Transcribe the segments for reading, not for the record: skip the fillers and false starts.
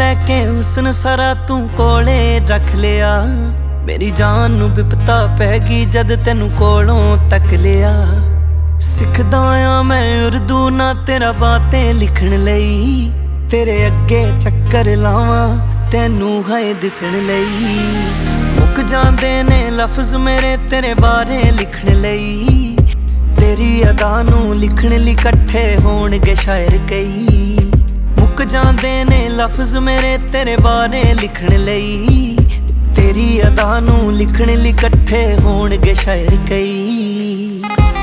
लैके हुस्न सारा तू कोले रख लिया। मेरी जान नू विपता पै गई जद तेनू कोलों तक लिया। सिखदा आ मैं उर्दू ना तेरा बातें लिखण लई, तेरे अगे चक्कर लावां तेनू है दिसण लई। मुक जांदे ने लफ्ज मेरे तेरे बारे लिखण लई, तेरी अदा नू लिखण लई कट्ठे होणगे शायर कई। मुक जांदे ने लफ्ज मेरे तेरे बारे लिखण लई, तेरी अदा नू लिखण लई कट्ठे होणगे शायर कई।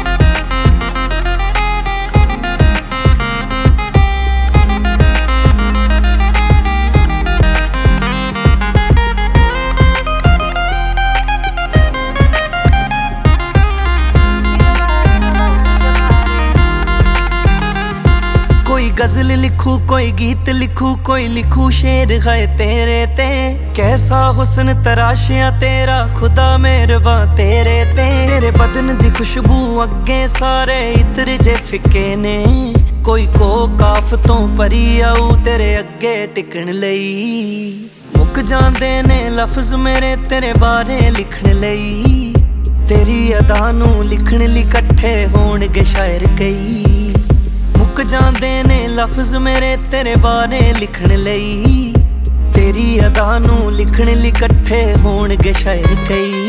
कोई गजल लिखू कोई गीत लिखू कोई लिखू शेर है तेरे ते। कैसा हुस्न तराशिया तेरा खुदा मेहरबान तेरे ते। तेरे बदन दी खुशबू अगे सारे इत्र जे फिके ने, कोई को काफ तो परी आऊ तेरे अगे टिकण लई। मुक जांदे ने लफ्ज मेरे तेरे बारे लिखण लई, तेरी अदा नू लिखण लई कट्ठे होणगे शायर कई। मुक जांदे ने लफ्ज मेरे तेरे बारे लिखण लई, तेरी अदा नू लिखण लई कट्ठे होणगे शायर कई।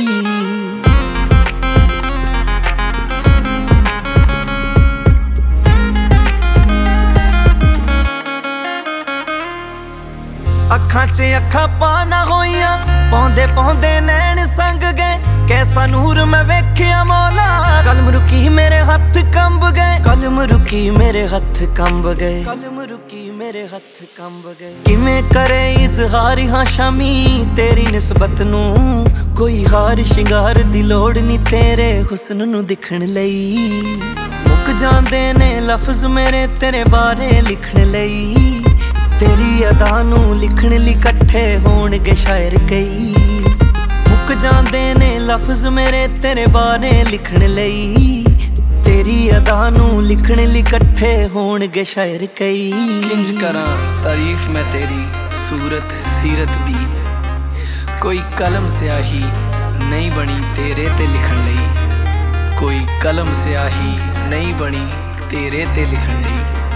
अखां च अखां पाना होइयां पौंदे पौंदे नैन संग गए। कैसा नूर मैं वेखिया मौला, कलम रुकी मेरे हथ कंब गए। कलम रुकी मेरे हथ कंब गए, कलम रुकी मेरे हथ कंब गए। किवें करे इजहार हाँ शामी तेरी निस्बत नू, कोई हार शिंगार दी लोड़ नी तेरे हुस्न नू दिखण लई। मुक जांदे ने लफ्ज मेरे तेरे बारे लिखण लई, तेरी अदा नू लिखण लई कट्ठे होणगे शायर कई। मुक जांदे ने लफ्ज मेरे तेरे बारे लिखण लई, तेरी अदा नू लिखण लई कट्ठे होणगे शायर कई। किंज करां तारीफ मैं तेरी सूरत सीरत दी, कोई कलम स्याही नहीं बनी तेरे ते लिखण लई। कोई कलम स्याही नहीं बनी तेरे ते लिखण लई।